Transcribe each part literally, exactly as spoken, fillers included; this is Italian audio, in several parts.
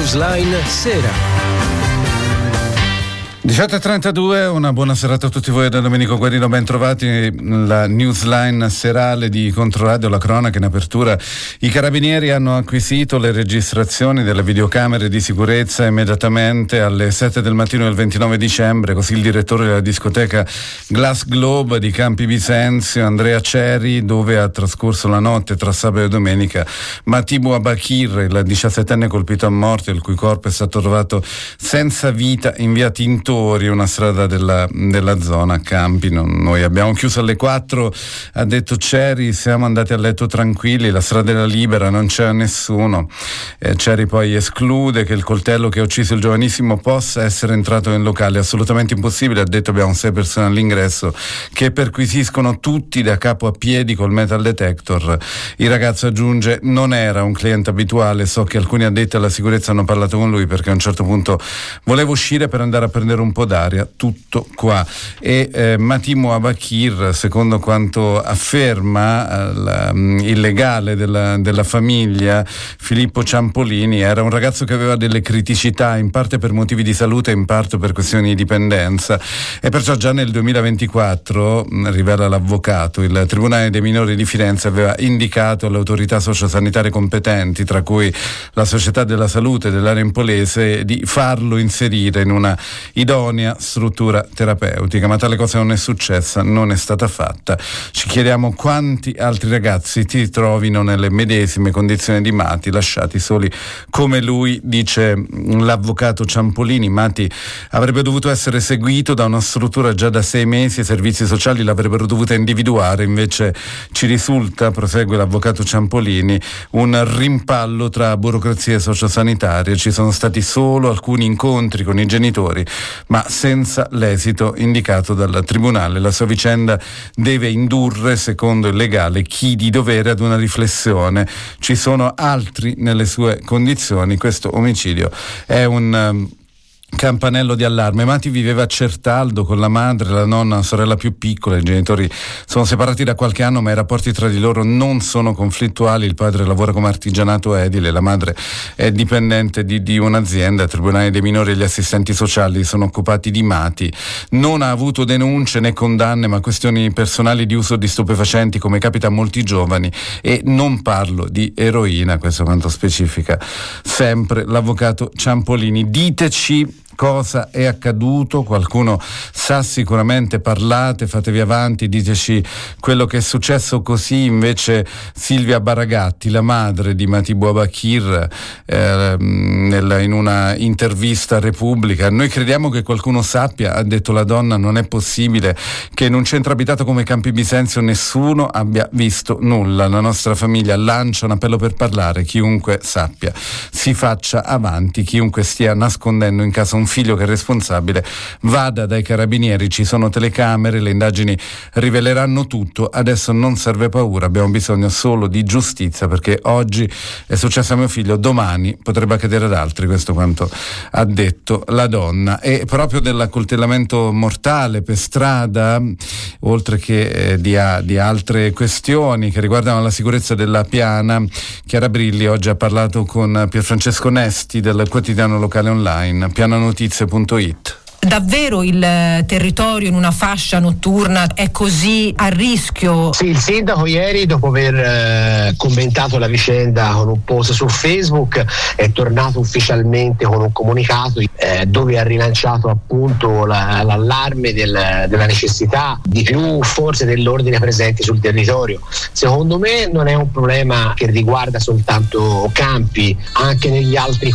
Newsline Sera. diciotto e trentadue, una buona serata a tutti voi da Domenico Guarino, ben trovati. La Newsline serale di Controradio, la cronaca in apertura. I carabinieri hanno acquisito le registrazioni delle videocamere di sicurezza immediatamente alle sette del mattino del ventinove dicembre, così il direttore della discoteca Glass Globe di Campi Bisenzio, Andrea Ceri, dove ha trascorso la notte tra sabato e domenica Matibu Abakir, il diciassettenne colpito a morte, il cui corpo è stato trovato senza vita in via Tinto, una strada della, della zona Campi. Non, noi abbiamo chiuso alle quattro, ha detto Ceri, siamo andati a letto tranquilli, la strada era libera, non c'era nessuno. eh, Ceri poi esclude che il coltello che ha ucciso il giovanissimo possa essere entrato nel locale, assolutamente impossibile, ha detto. Abbiamo sei persone all'ingresso che perquisiscono tutti da capo a piedi col metal detector. Il ragazzo aggiunge: non era un cliente abituale, so che alcuni addetti alla sicurezza hanno parlato con lui perché a un certo punto voleva uscire per andare a prendere un un po' d'aria, tutto qua. E eh, Matibu Abakir, secondo quanto afferma eh, la, il legale della, della famiglia, Filippo Ciampolini, era un ragazzo che aveva delle criticità, in parte per motivi di salute, in parte per questioni di dipendenza, e perciò già nel duemilaventiquattro, rivela l'avvocato, il Tribunale dei minori di Firenze aveva indicato alle autorità sociosanitarie competenti, tra cui la Società della Salute dell'area empolese, di farlo inserire in una idonea struttura terapeutica, ma tale cosa non è successa, non è stata fatta. Ci chiediamo quanti altri ragazzi ti trovino nelle medesime condizioni di Mati, lasciati soli come lui, dice l'avvocato Ciampolini. Mati avrebbe dovuto essere seguito da una struttura già da sei mesi, i servizi sociali l'avrebbero dovuta individuare, invece ci risulta, prosegue l'avvocato Ciampolini, un rimpallo tra burocrazie sociosanitarie. Ci sono stati solo alcuni incontri con i genitori, ma senza l'esito indicato dal tribunale. La sua vicenda deve indurre, secondo il legale, chi di dovere ad una riflessione. Ci sono altri nelle sue condizioni. Questo omicidio è un um, campanello di allarme. Mati viveva a Certaldo con la madre, la nonna, la sorella più piccola. I genitori sono separati da qualche anno, ma i rapporti tra di loro non sono conflittuali. Il padre lavora come artigianato edile, la madre è dipendente di, di un'azienda. Il Tribunale dei minori e gli assistenti sociali sono occupati di Mati. Non ha avuto denunce né condanne, ma questioni personali di uso di stupefacenti, come capita a molti giovani, e non parlo di eroina. Questo quanto specifica sempre l'avvocato Ciampolini. Diteci cosa è accaduto, qualcuno sa sicuramente, parlate, fatevi avanti, diteci quello che è successo, così invece Silvia Baragatti, la madre di Matibu Abakir, eh, nel, in una intervista a Repubblica: noi crediamo che qualcuno sappia, ha detto la donna, non è possibile che in un centro abitato come Campi Bisenzio nessuno abbia visto nulla. La nostra famiglia lancia un appello per parlare, chiunque sappia si faccia avanti, chiunque stia nascondendo in casa un figlio che è responsabile vada dai carabinieri, ci sono telecamere, le indagini riveleranno tutto, adesso non serve paura, abbiamo bisogno solo di giustizia, perché oggi è successo a mio figlio, domani potrebbe accadere ad altri. Questo quanto ha detto la donna. E proprio dell'accoltellamento mortale per strada, oltre che eh, di, a, di altre questioni che riguardano la sicurezza della Piana, Chiara Brilli oggi ha parlato con Pierfrancesco Nesti del quotidiano locale online piananotizie punto it. Davvero il territorio in una fascia notturna è così a rischio? Sì, il sindaco ieri, dopo aver eh, commentato la vicenda con un post su Facebook, è tornato ufficialmente con un comunicato eh, dove ha rilanciato appunto la, l'allarme del, della necessità di più forze dell'ordine presenti sul territorio. Secondo me non è un problema che riguarda soltanto Campi, anche negli altri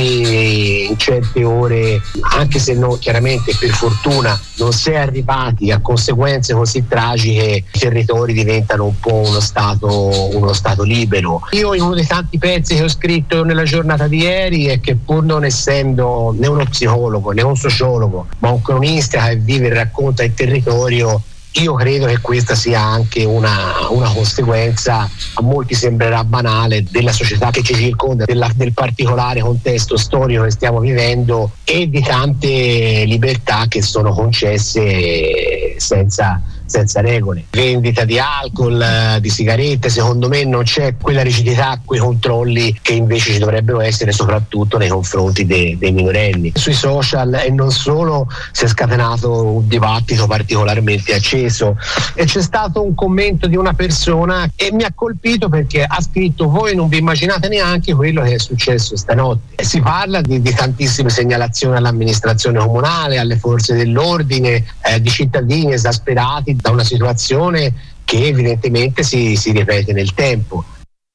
comuni in certe ore, anche se non chiaramente per fortuna non si è arrivati a conseguenze così tragiche, i territori diventano un po' uno stato, uno stato libero. Io, in uno dei tanti pezzi che ho scritto nella giornata di ieri, è che pur non essendo né uno psicologo né un sociologo, ma un cronista che vive e racconta il territorio, io credo che questa sia anche una, una conseguenza, a molti sembrerà banale, della società che ci circonda, della, del particolare contesto storico che stiamo vivendo e di tante libertà che sono concesse senza senza regole. Vendita di alcol, di sigarette, secondo me non c'è quella rigidità, quei controlli che invece ci dovrebbero essere soprattutto nei confronti dei, dei minorenni. Sui social e non solo si è scatenato un dibattito particolarmente acceso e c'è stato un commento di una persona che mi ha colpito perché ha scritto: voi non vi immaginate neanche quello che è successo stanotte. Si parla di, di tantissime segnalazioni all'amministrazione comunale, alle forze dell'ordine, eh, di cittadini esasperati da una situazione che evidentemente si, si ripete nel tempo.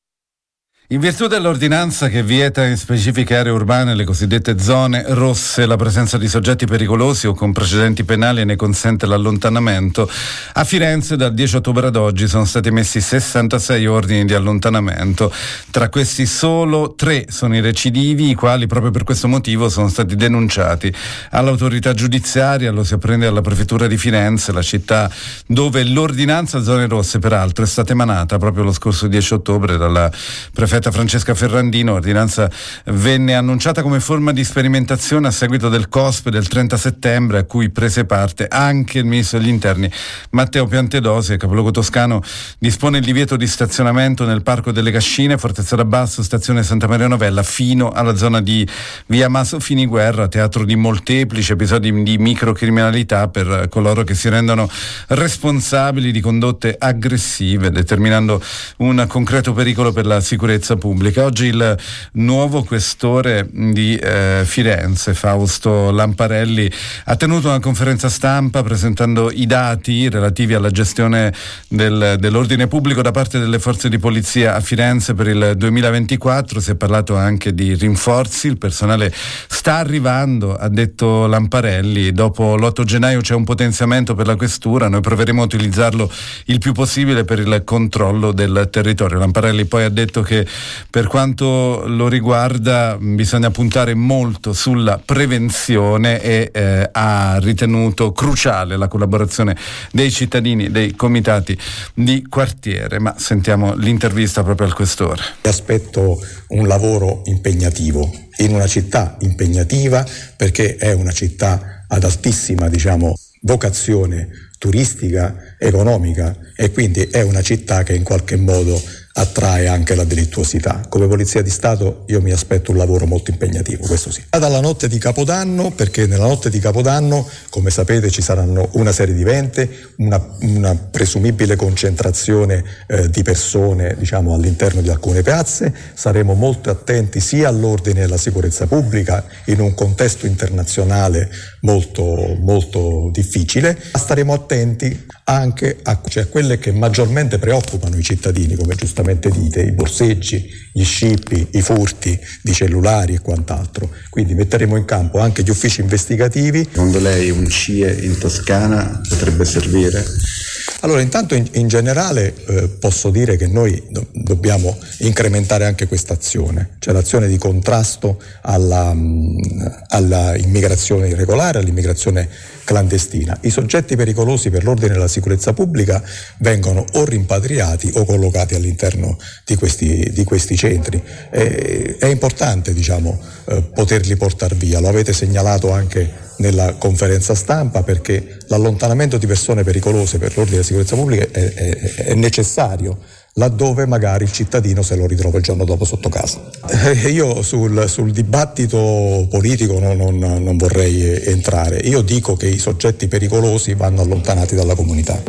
In virtù dell'ordinanza che vieta in specifiche aree urbane, le cosiddette zone rosse, la presenza di soggetti pericolosi o con precedenti penali e ne consente l'allontanamento, a Firenze dal dieci ottobre ad oggi sono stati emessi sessantasei ordini di allontanamento. Tra questi solo tre sono i recidivi, i quali proprio per questo motivo sono stati denunciati all'autorità giudiziaria. Lo si apprende alla prefettura di Firenze, la città dove l'ordinanza zone rosse peraltro è stata emanata proprio lo scorso dieci ottobre dalla prefettura Francesca Ferrandino. L'ordinanza venne annunciata come forma di sperimentazione a seguito del COSP del trenta settembre, a cui prese parte anche il ministro degli interni Matteo Piantedosi. Il capoluogo toscano dispone il divieto di stazionamento nel Parco delle Cascine, Fortezza d'Abbasso, stazione Santa Maria Novella, fino alla zona di via Maso Finiguerra, teatro di molteplici episodi di microcriminalità per coloro che si rendono responsabili di condotte aggressive, determinando un concreto pericolo per la sicurezza pubblica. Oggi il nuovo questore di eh, Firenze, Fausto Lamparelli, ha tenuto una conferenza stampa presentando i dati relativi alla gestione del, dell'ordine pubblico da parte delle forze di polizia a Firenze per il duemilaventiquattro. Si è parlato anche di rinforzi, il personale sta arrivando, ha detto Lamparelli. Dopo l'otto gennaio c'è un potenziamento per la questura, noi proveremo a utilizzarlo il più possibile per il controllo del territorio. Lamparelli poi ha detto che per quanto lo riguarda bisogna puntare molto sulla prevenzione e eh, ha ritenuto cruciale la collaborazione dei cittadini, dei comitati di quartiere. Ma sentiamo l'intervista proprio al questore. Aspetto un lavoro impegnativo in una città impegnativa, perché è una città ad altissima, diciamo, vocazione turistica, economica, e quindi è una città che in qualche modo attrae anche la delittuosità. Come Polizia di Stato io mi aspetto un lavoro molto impegnativo, questo sì. Dalla notte di Capodanno, perché nella notte di Capodanno, come sapete, ci saranno una serie di eventi, una, una presumibile concentrazione eh, di persone, diciamo, all'interno di alcune piazze. Saremo molto attenti sia all'ordine e alla sicurezza pubblica in un contesto internazionale molto, molto difficile. Staremo attenti anche a, cioè, a quelle che maggiormente preoccupano i cittadini, come giustamente dite, i borseggi, gli scippi, i furti di cellulari e quant'altro. Quindi metteremo in campo anche gli uffici investigativi. Secondo lei un C I E in Toscana potrebbe servire? Allora, intanto in, in generale eh, posso dire che noi do, dobbiamo incrementare anche questa azione, cioè l'azione di contrasto alla, mh, alla immigrazione irregolare, all'immigrazione clandestina. I soggetti pericolosi per l'ordine e la sicurezza pubblica vengono o rimpatriati o collocati all'interno di questi, di questi centri. E, è importante, diciamo, eh, poterli portare via. Lo avete segnalato anche nella conferenza stampa, perché l'allontanamento di persone pericolose per l'ordine e la sicurezza pubblica è, è, è necessario laddove magari il cittadino se lo ritrova il giorno dopo sotto casa. Eh, io sul, sul dibattito politico no, non, non vorrei entrare. Io dico che i soggetti pericolosi vanno allontanati dalla comunità.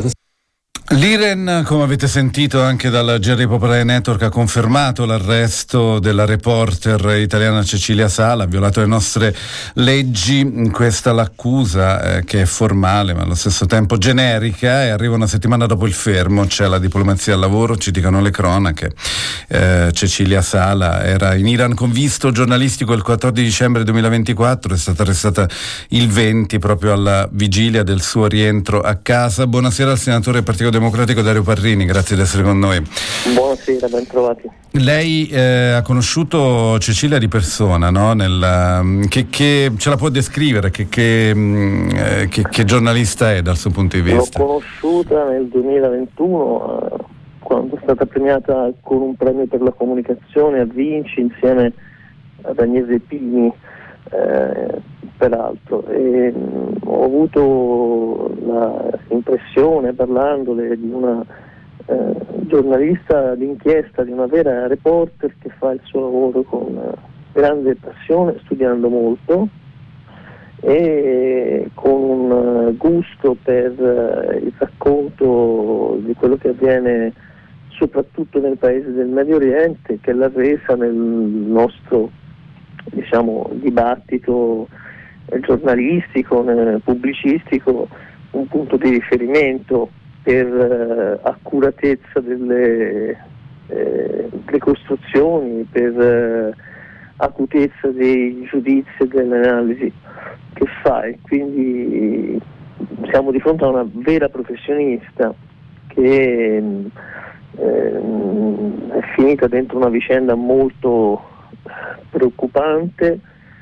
L'I R E N, come avete sentito anche dal Gerry Popolare Network, ha confermato l'arresto della reporter italiana Cecilia Sala, ha violato le nostre leggi. Questa l'accusa, eh, che è formale ma allo stesso tempo generica, e arriva una settimana dopo il fermo. C'è la diplomazia al lavoro, ci dicono le cronache. Eh, Cecilia Sala era in Iran con visto giornalistico il quattordici dicembre duemilaventiquattro, è stata arrestata il venti, proprio alla vigilia del suo rientro a casa. Buonasera al senatore del Partito Democratico Dario Parrini, grazie di essere con noi. Buonasera, ben trovati. Lei eh, ha conosciuto Cecilia di persona, no? Nel, che, che ce la può descrivere? Che, che, eh, che, che giornalista è dal suo punto di vista? L'ho conosciuta nel duemilaventuno, eh, quando è stata premiata con un premio per la comunicazione a Vinci insieme ad Agnese Pini, eh, peraltro. E, mh, ho avuto la questa impressione, parlandole, di una eh, giornalista d'inchiesta, di una vera reporter che fa il suo lavoro con eh, grande passione, studiando molto e con un gusto per eh, il racconto di quello che avviene soprattutto nel paese del Medio Oriente, che l'ha resa nel nostro, diciamo, dibattito giornalistico, pubblicistico, un punto di riferimento per eh, accuratezza delle eh, ricostruzioni, per eh, acutezza dei giudizi e delle analisi che fa, e quindi siamo di fronte a una vera professionista che eh, è finita dentro una vicenda molto preoccupante.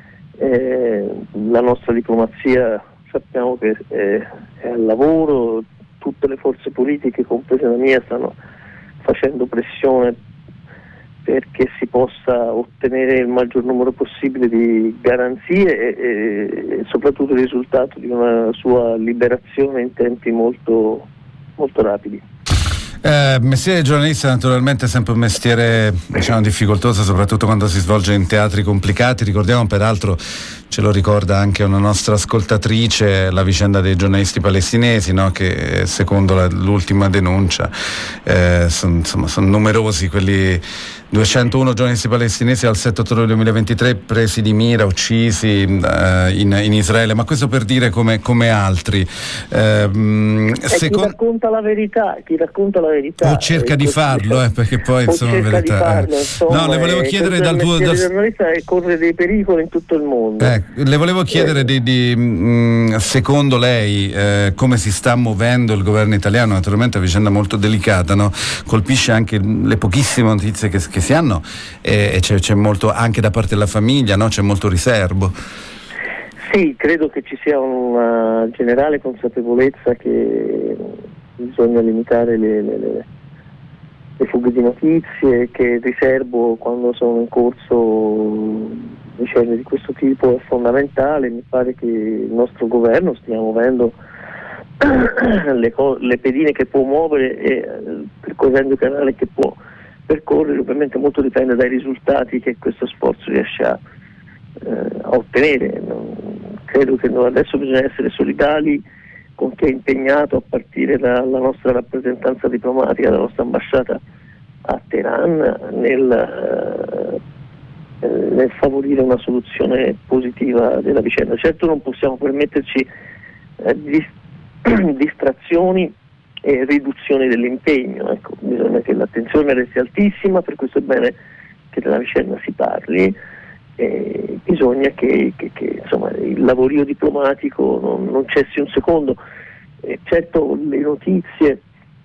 Eh, la nostra diplomazia sappiamo che è, è al lavoro, tutte le forze politiche, comprese la mia, stanno facendo pressione perché si possa ottenere il maggior numero possibile di garanzie e, e, e soprattutto il risultato di una sua liberazione in tempi molto, molto rapidi. Eh, mestiere giornalista naturalmente è sempre un mestiere, diciamo, difficoltoso, soprattutto quando si svolge in teatri complicati. Ricordiamo, peraltro, ce lo ricorda anche una nostra ascoltatrice, la vicenda dei giornalisti palestinesi, no? Che secondo la, l'ultima denuncia eh, sono insomma son numerosi quelli, duecentouno giornalisti palestinesi al sette ottobre duemilaventitré presi di mira, uccisi eh, in, in Israele, ma questo per dire come, come altri. Eh, second... Chi racconta la verità, chi racconta la verità. O cerca di farlo, eh, perché poi insomma cerca verità. Di farlo, insomma, no, le volevo chiedere dal tuo. Dal... Il giornalista corre dei pericoli in tutto il mondo. Eh, le volevo chiedere eh. di, di mh, secondo lei eh, come si sta muovendo il governo italiano. Naturalmente è una vicenda molto delicata, no? Colpisce anche le pochissime notizie che, che si hanno e, e c'è, c'è molto anche da parte della famiglia, no? C'è molto riserbo. Sì, credo che ci sia una generale consapevolezza che bisogna limitare le, le, le, le fughe di notizie, che il riserbo quando sono in corso vicende di questo tipo è fondamentale. Mi pare che il nostro governo stia muovendo le, co- le pedine che può muovere e percorrendo il canale che può percorrere. Ovviamente molto dipende dai risultati che questo sforzo riesce a, eh, a ottenere. Non, credo che adesso bisogna essere solidali con chi è impegnato, a partire dalla nostra rappresentanza diplomatica, dalla nostra ambasciata a Teheran, nel, eh, nel favorire una soluzione positiva della vicenda. Certo non possiamo permetterci eh, dis- distrazioni e riduzioni dell'impegno, ecco, bisogna che l'attenzione resti altissima, per questo è bene che della vicenda si parli. Eh, bisogna che, che, che insomma, il lavorio diplomatico non, non cessi un secondo. Eh, certo le notizie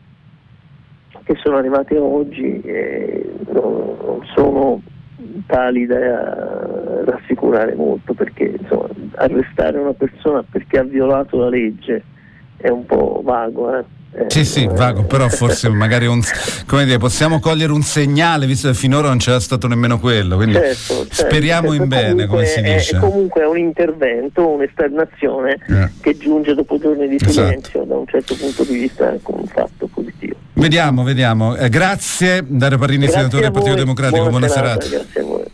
che sono arrivate oggi eh, non, non sono tali da rassicurare molto, perché insomma, arrestare una persona perché ha violato la legge è un po' vago, eh? Eh, sì sì, vago, però forse magari un, come dire, possiamo cogliere un segnale, visto che finora non c'era stato nemmeno quello, quindi certo, certo, speriamo certo, in bene, come si dice. È comunque è un intervento, un'esternazione eh. che giunge dopo giorni di silenzio, esatto. Da un certo punto di vista con un fatto positivo. Vediamo, vediamo. Eh, grazie, Dario Parrini, grazie senatore del Partito Democratico, buona, buona serata. serata. Grazie a voi.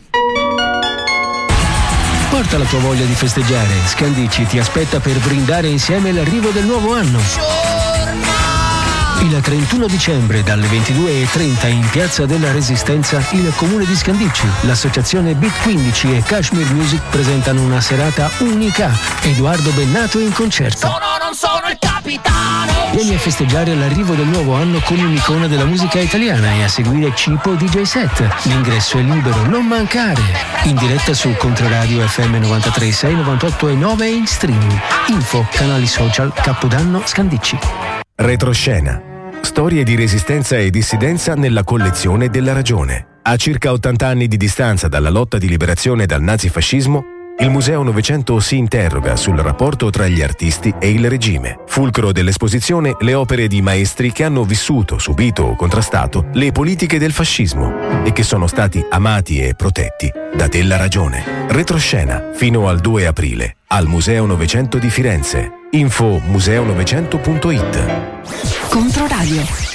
Porta la tua voglia di festeggiare. Scandicci ti aspetta per brindare insieme l'arrivo del nuovo anno. Il trentuno dicembre dalle ventidue e trenta in Piazza della Resistenza il Comune di Scandicci, l'associazione Beat quindici e Kashmir Music presentano una serata unica. Edoardo Bennato in concerto. Sono, non sono il capitano. Vieni a festeggiare l'arrivo del nuovo anno con un'icona della musica italiana e a seguire Cipo D J set. L'ingresso è libero, non mancare. In diretta su Controradio F M novantatré sei, novantotto e nove e in streaming. Info, canali social, Capodanno Scandicci. Retroscena. Storie di resistenza e dissidenza nella collezione della Ragione. A circa ottanta anni di distanza dalla lotta di liberazione dal nazifascismo, Il Museo Novecento si interroga sul rapporto tra gli artisti e il regime. Fulcro dell'esposizione le opere di maestri che hanno vissuto, subito o contrastato le politiche del fascismo e che sono stati amati e protetti da Della Ragione. Retroscena fino al due aprile al Museo Novecento di Firenze. Info museo novecento punto it. Controradio.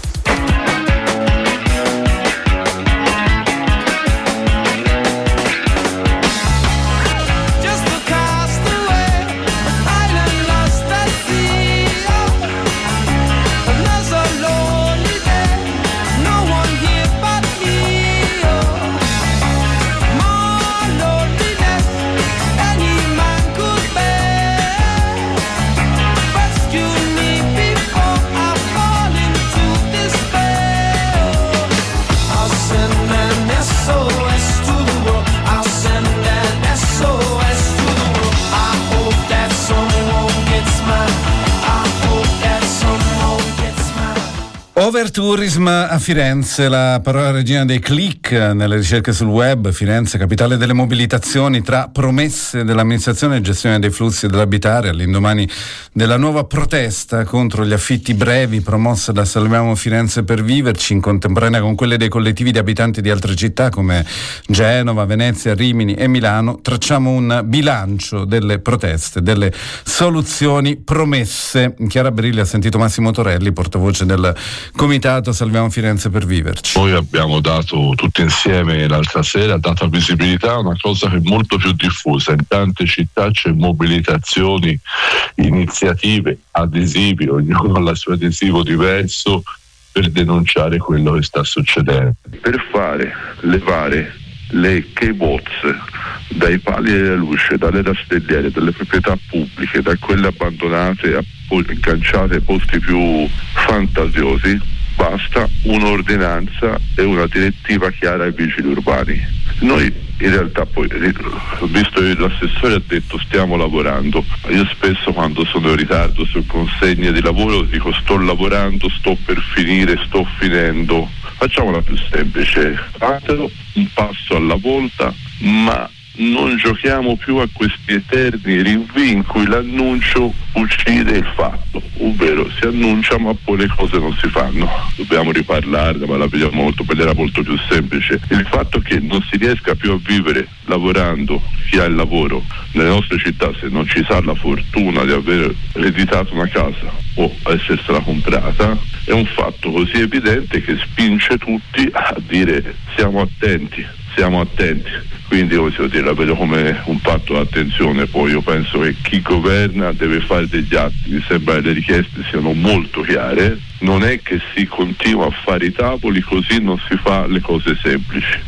Overtourism a Firenze, la parola regina dei click nelle ricerche sul web. Firenze, capitale delle mobilitazioni, tra promesse dell'amministrazione e gestione dei flussi dell'abitare, all'indomani della nuova protesta contro gli affitti brevi promossa da Salviamo Firenze per viverci, in contemporanea con quelle dei collettivi di abitanti di altre città come Genova, Venezia, Rimini e Milano. Tracciamo un bilancio delle proteste, delle soluzioni promesse. Chiara Berilli ha sentito Massimo Torelli, portavoce del Comitato Salviamo Firenze per viverci. Noi abbiamo dato tutti insieme l'altra sera, dato visibilità a una cosa che è molto più diffusa. In tante città c'è mobilitazioni, iniziative, adesivi, ognuno ha il suo adesivo diverso per denunciare quello che sta succedendo. Per fare levare le key-box dai pali della luce, dalle rastrelliere, dalle proprietà pubbliche, da quelle abbandonate, agganciate ai posti più fantasiosi, basta un'ordinanza e una direttiva chiara ai vigili urbani. Noi in realtà poi, visto che l'assessore ha detto stiamo lavorando, io spesso quando sono in ritardo su consegne di lavoro dico sto lavorando, sto per finire, sto finendo. Facciamola più semplice, fatelo un passo alla volta, ma non giochiamo più a questi eterni rinvii in cui l'annuncio uccide il fatto, ovvero si annuncia ma poi le cose non si fanno. Dobbiamo riparlarne, ma la vediamo molto, era molto più semplice. Il fatto che non si riesca più a vivere lavorando, chi ha il lavoro nelle nostre città, se non ci sa la fortuna di aver ereditato una casa o essersela comprata, è un fatto così evidente che spinge tutti a dire siamo attenti, siamo attenti. Quindi io dire, la vedo come un patto d'attenzione. Poi io penso che chi governa deve fare degli atti, mi sembra che le richieste siano molto chiare, non è che si continua a fare i tavoli, così non si fa le cose semplici.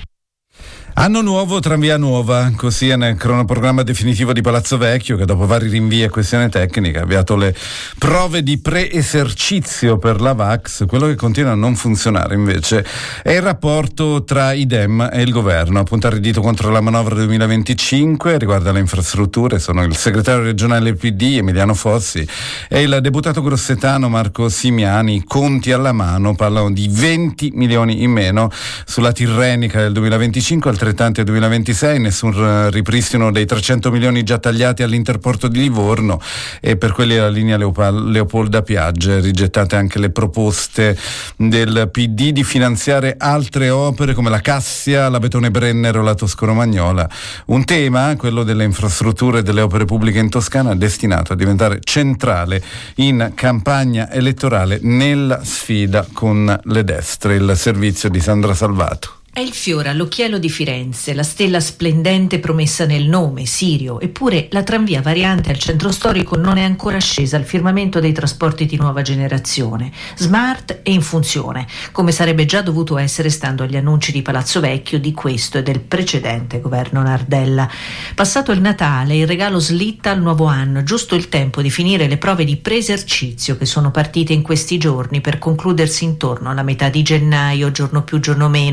Anno nuovo, tranvia nuova, così è nel cronoprogramma definitivo di Palazzo Vecchio, che dopo vari rinvii e questione tecnica ha avviato le prove di pre-esercizio per la Vax. Quello che continua a non funzionare invece è il rapporto tra i Dem e il governo. A puntare il dito contro la manovra duemilaventicinque riguarda le infrastrutture sono il segretario regionale P D Emiliano Fossi e il deputato grossetano Marco Simiani. Conti alla mano, parlano di venti milioni in meno sulla Tirrenica del duemilaventicinque, altrettanti al duemilaventisei, nessun ripristino dei trecento milioni già tagliati all'interporto di Livorno, e per quelli della linea Leopol- Leopolda Piagge rigettate anche le proposte del P D di finanziare altre opere come la Cassia, la Betone Brennero o la Tosco-Romagnola. Un tema, quello delle infrastrutture e delle opere pubbliche in Toscana, destinato a diventare centrale in campagna elettorale nella sfida con le destre. Il servizio di Sandra Salvato. È il fiore all'occhiello di Firenze, la stella splendente promessa nel nome, Sirio, eppure la tranvia variante al centro storico non è ancora scesa al firmamento dei trasporti di nuova generazione, smart e in funzione, come sarebbe già dovuto essere stando agli annunci di Palazzo Vecchio di questo e del precedente governo Nardella. Passato il Natale, il regalo slitta al nuovo anno, giusto il tempo di finire le prove di pre-esercizio che sono partite in questi giorni per concludersi intorno alla metà di gennaio, giorno più giorno meno, con un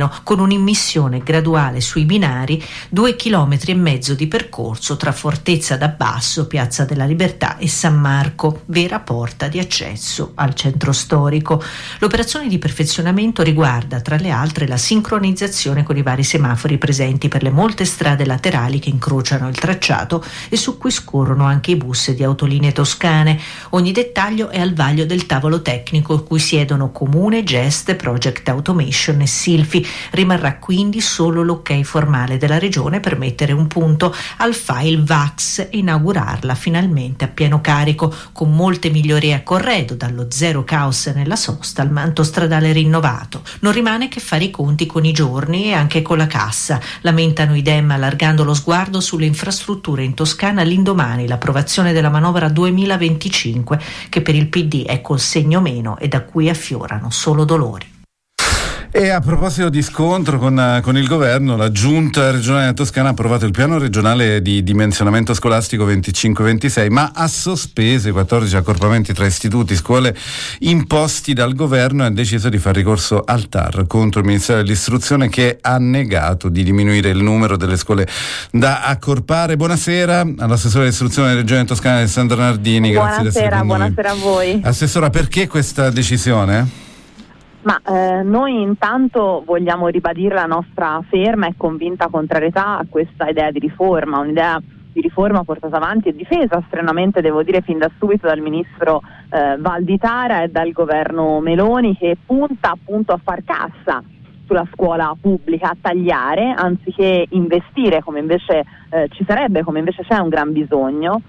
con immissione graduale sui binari, due chilometri e mezzo di percorso tra Fortezza d'Abbasso, Piazza della Libertà e San Marco, vera porta di accesso al centro storico. L'operazione di perfezionamento riguarda, tra le altre, la sincronizzazione con i vari semafori presenti per le molte strade laterali che incrociano il tracciato e su cui scorrono anche i bus di Autolinee Toscane. Ogni dettaglio è al vaglio del tavolo tecnico cui siedono Comune, Gest, Project Automation e Silfi. Rimarrà quindi solo l'ok formale della Regione per mettere un punto al file V A X e inaugurarla finalmente a pieno carico, con molte migliorie a corredo, dallo zero caos nella sosta al manto stradale rinnovato. Non rimane che fare i conti con i giorni e anche con la cassa, lamentano i Dem allargando lo sguardo sulle infrastrutture in Toscana l'indomani l'approvazione della manovra duemilaventicinque, che per il P D è col segno meno e da cui affiorano solo dolori. E a proposito di scontro con, con il governo, la Giunta regionale toscana ha approvato il piano regionale di dimensionamento scolastico venticinque ventisei, ma ha sospeso i quattordici accorpamenti tra istituti e scuole imposti dal governo e ha deciso di fare ricorso al T A R contro il Ministero dell'Istruzione, che ha negato di diminuire il numero delle scuole da accorpare. Buonasera all'assessore dell'istruzione della Regione Toscana Alessandra Nardini. Grazie buonasera, di essere con noi. Buonasera a voi. Assessora, perché questa decisione? Ma eh, noi intanto vogliamo ribadire la nostra ferma e convinta contrarietà a questa idea di riforma, un'idea di riforma portata avanti e difesa stranamente, devo dire, fin da subito dal ministro eh, Valditara e dal governo Meloni, che punta appunto a far cassa sulla scuola pubblica, a tagliare anziché investire come invece eh, ci sarebbe, come invece c'è un gran bisogno.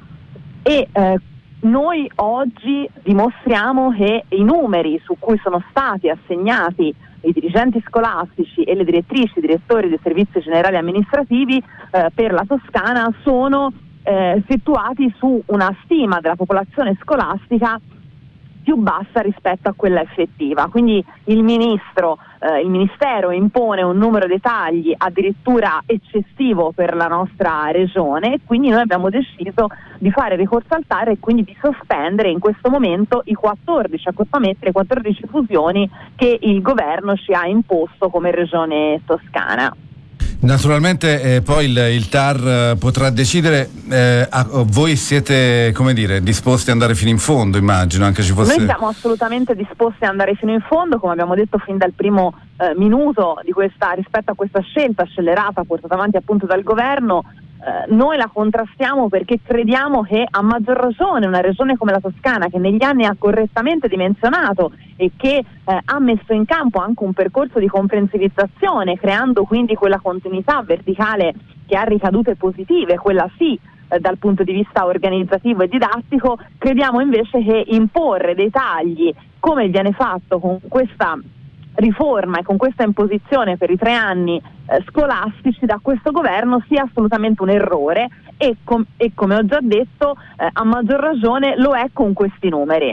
E eh, noi oggi dimostriamo che i numeri su cui sono stati assegnati i dirigenti scolastici e le direttrici, i direttori dei servizi generali amministrativi eh, per la Toscana sono eh, situati su una stima della popolazione scolastica più bassa rispetto a quella effettiva. Quindi il ministro, eh, il ministero impone un numero di tagli addirittura eccessivo per la nostra regione, e quindi noi abbiamo deciso di fare ricorso al T A R e quindi di sospendere in questo momento i quattordici accorpamenti, le quattordici fusioni che il governo ci ha imposto come regione toscana. Naturalmente eh, poi il, il T A R potrà decidere, eh, a, voi siete, come dire, disposti ad andare fino in fondo, immagino, anche ci fosse... Noi siamo assolutamente disposti ad andare fino in fondo, come abbiamo detto fin dal primo eh, minuto di questa, rispetto a questa scelta scellerata portata avanti appunto dal governo. Eh, noi la contrastiamo perché crediamo che a maggior ragione una regione come la Toscana, che negli anni ha correttamente dimensionato e che eh, ha messo in campo anche un percorso di comprensivizzazione, creando quindi quella continuità verticale che ha ricadute positive, quella sì eh, dal punto di vista organizzativo e didattico, crediamo invece che imporre dei tagli come viene fatto con questa riforma e con questa imposizione per i tre anni eh, scolastici da questo governo sia assolutamente un errore e, com- e come ho già detto eh, a maggior ragione lo è con questi numeri.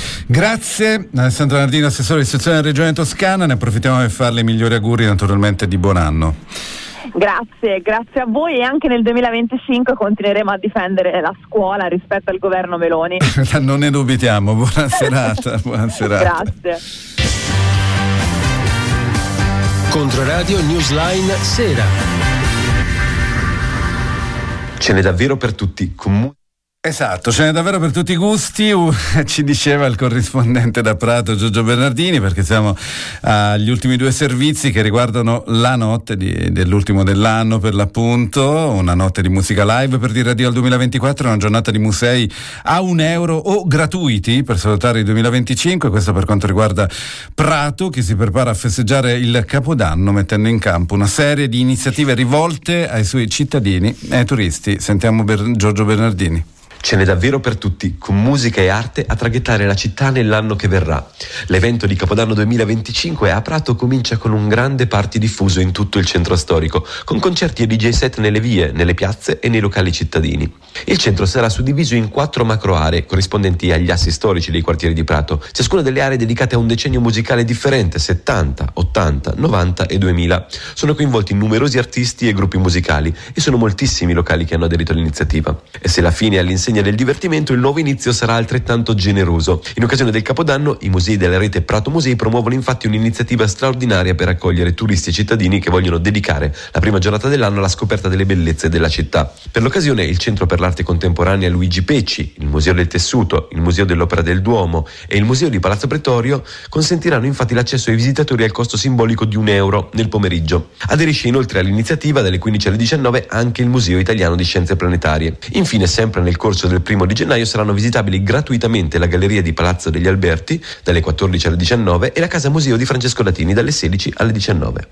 Grazie Alessandra Nardini, assessore di istruzione della Regione Toscana, ne approfittiamo per farle i migliori auguri naturalmente di buon anno. Grazie, grazie a voi, e anche nel duemilaventicinque continueremo a difendere la scuola rispetto al governo Meloni. Non ne dubitiamo, buona serata, buona serata. Grazie. Controradio Newsline Sera. Ce n'è davvero per tutti. Comun- Esatto, ce n'è davvero per tutti i gusti, uh, ci diceva il corrispondente da Prato Giorgio Bernardini, perché siamo agli ultimi due servizi che riguardano la notte di, dell'ultimo dell'anno, per l'appunto, una notte di musica live per dire addio al duemilaventiquattro, una giornata di musei a un euro o gratuiti per salutare il duemilaventicinque, questo per quanto riguarda Prato, che si prepara a festeggiare il Capodanno mettendo in campo una serie di iniziative rivolte ai suoi cittadini e ai turisti. Sentiamo Ber- Giorgio Bernardini. Ce n'è davvero per tutti, con musica e arte a traghettare la città nell'anno che verrà. L'evento di Capodanno duemilaventicinque a Prato comincia con un grande party diffuso in tutto il centro storico, con concerti e D J set nelle vie, nelle piazze e nei locali cittadini. Il centro sarà suddiviso in quattro macro aree, corrispondenti agli assi storici dei quartieri di Prato, ciascuna delle aree dedicate a un decennio musicale differente, settanta, ottanta, novanta e duemila. Sono coinvolti numerosi artisti e gruppi musicali e sono moltissimi i locali che hanno aderito all'iniziativa. E se la fine all'insegna all'insegna del divertimento, il nuovo inizio sarà altrettanto generoso. In occasione del Capodanno, i musei della rete Prato Musei promuovono infatti un'iniziativa straordinaria per accogliere turisti e cittadini che vogliono dedicare la prima giornata dell'anno alla scoperta delle bellezze della città. Per l'occasione, il Centro per l'Arte Contemporanea Luigi Pecci, il Museo del Tessuto, il Museo dell'Opera del Duomo e il Museo di Palazzo Pretorio consentiranno infatti l'accesso ai visitatori al costo simbolico di un euro nel pomeriggio. Aderisce inoltre all'iniziativa dalle quindici alle diciannove anche il Museo Italiano di Scienze Planetarie. Infine, sempre nel corso del primo di gennaio saranno visitabili gratuitamente la Galleria di Palazzo degli Alberti dalle quattordici alle diciannove e la Casa Museo di Francesco Latini dalle sedici alle diciannove.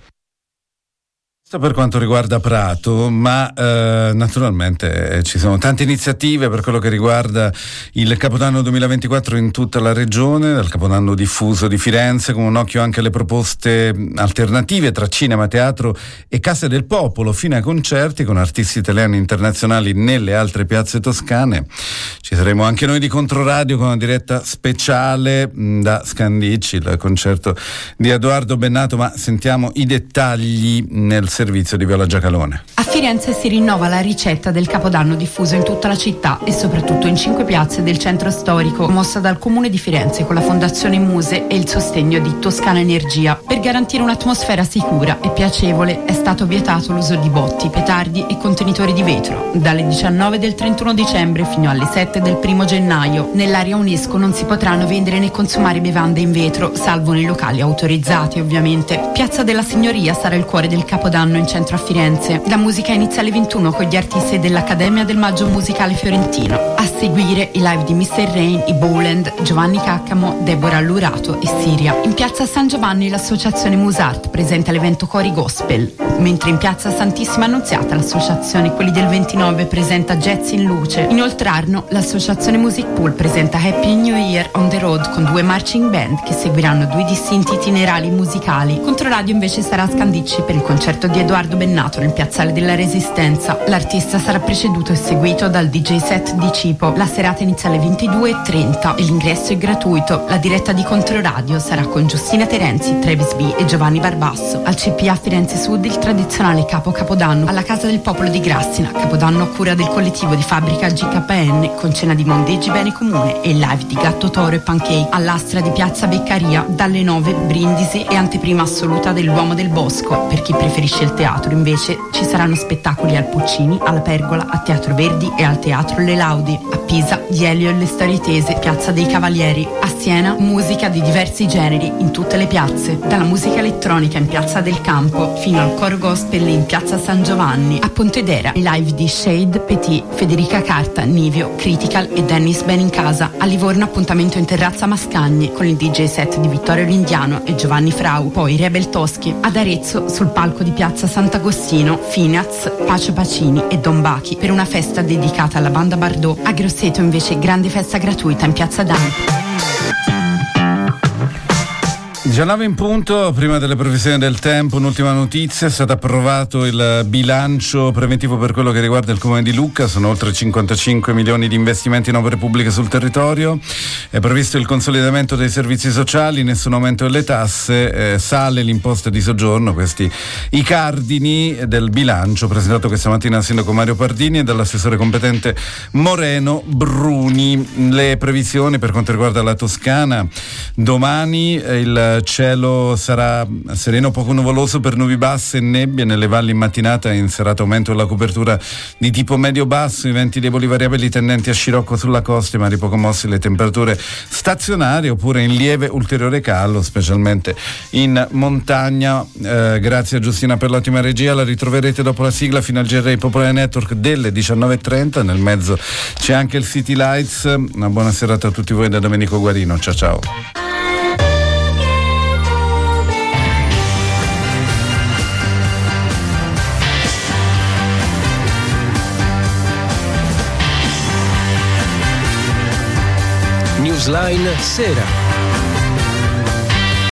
Per quanto riguarda Prato, ma eh, naturalmente eh, ci sono tante iniziative per quello che riguarda il Capodanno duemilaventiquattro in tutta la regione, dal Capodanno diffuso di Firenze, con un occhio anche alle proposte alternative tra cinema, teatro e Case del Popolo, fino ai concerti con artisti italiani e internazionali nelle altre piazze toscane. Ci saremo anche noi di Controradio con una diretta speciale mh, da Scandicci, il concerto di Edoardo Bennato, ma sentiamo i dettagli nel servizio di Viola Giacalone. A Firenze si rinnova la ricetta del Capodanno diffuso in tutta la città e soprattutto in cinque piazze del centro storico, mossa dal Comune di Firenze con la Fondazione Muse e il sostegno di Toscana Energia. Per garantire un'atmosfera sicura e piacevole è stato vietato l'uso di botti, petardi e contenitori di vetro. Dalle diciannove del trentuno dicembre fino alle sette del primo gennaio nell'area UNESCO non si potranno vendere né consumare bevande in vetro, salvo nei locali autorizzati ovviamente. Piazza della Signoria sarà il cuore del Capodanno in centro a Firenze. La musica inizia alle ventuno con gli artisti dell'Accademia del Maggio Musicale Fiorentino. A seguire i live di mister Rain, i Bowland, Giovanni Caccamo, Deborah Lurato e Siria. In piazza San Giovanni l'associazione Musart presenta l'evento Cori Gospel, mentre in piazza Santissima Annunziata l'associazione Quelli del ventinove presenta Jazz in Luce. In Oltrarno l'associazione Music Pool presenta Happy New Year on the Road con due marching band che seguiranno due distinti itinerari musicali. Controradio invece sarà a Scandicci per il concerto di Edoardo Bennato nel piazzale della Resistenza. L'artista sarà preceduto e seguito dal D J set di Cipo. La serata inizia alle ventidue e trenta e l'ingresso è gratuito. La diretta di Controradio sarà con Giustina Terenzi, Travis B e Giovanni Barbasso. Al C P A Firenze Sud il tradizionale capo Capodanno alla Casa del Popolo di Grassina, Capodanno a cura del collettivo di fabbrica G K N con cena di mondeggi bene comune e live di Gatto Toro e Pancake. All'Astra di Piazza Beccaria dalle nove brindisi e anteprima assoluta dell'Uomo del Bosco. Per chi preferisce il teatro invece ci saranno spettacoli al Puccini, alla Pergola, a Teatro Verdi e al Teatro Le Laudi. A Pisa gli Elio e le Storie Tese, Piazza dei Cavalieri. A Siena musica di diversi generi in tutte le piazze, dalla musica elettronica in Piazza del Campo fino al coro gospel in Piazza San Giovanni. A Pontedera i live di Shade, Petit, Federica Carta, Nivio, Critical e Dennis Benincasa. A Livorno appuntamento in terrazza Mascagni con il D J set di Vittorio Lindiano e Giovanni Frau. Poi Rebel Toschi. Ad Arezzo sul palco di Piazza Sant'Agostino, Finaz, Pacio Pacini e Don Bachi per una festa dedicata alla banda Bardot. A Grosseto invece grande festa gratuita in Piazza Dante. diciannove in punto, prima delle previsioni del tempo, un'ultima notizia: è stato approvato il bilancio preventivo per quello che riguarda il Comune di Lucca, sono oltre cinquantacinque milioni di investimenti in opere pubbliche sul territorio, è previsto il consolidamento dei servizi sociali, nessun aumento delle tasse, eh, sale l'imposta di soggiorno, questi i cardini del bilancio presentato questa mattina dal sindaco Mario Pardini e dall'assessore competente Moreno Bruni. Le previsioni per quanto riguarda la Toscana: domani eh, il cielo sarà sereno, poco nuvoloso per nubi basse e nebbie nelle valli in mattinata, in serata aumento della copertura di tipo medio-basso, i venti deboli variabili tendenti a scirocco sulla costa, mari poco mossi, le temperature stazionarie oppure in lieve ulteriore calo, specialmente in montagna. Eh, grazie a Giustina per l'ottima regia, la ritroverete dopo la sigla fino al G R I Popolare Network delle diciannove e trenta, nel mezzo c'è anche il City Lights. Una buona serata a tutti voi da Domenico Guarino, ciao ciao. Newsline Sera.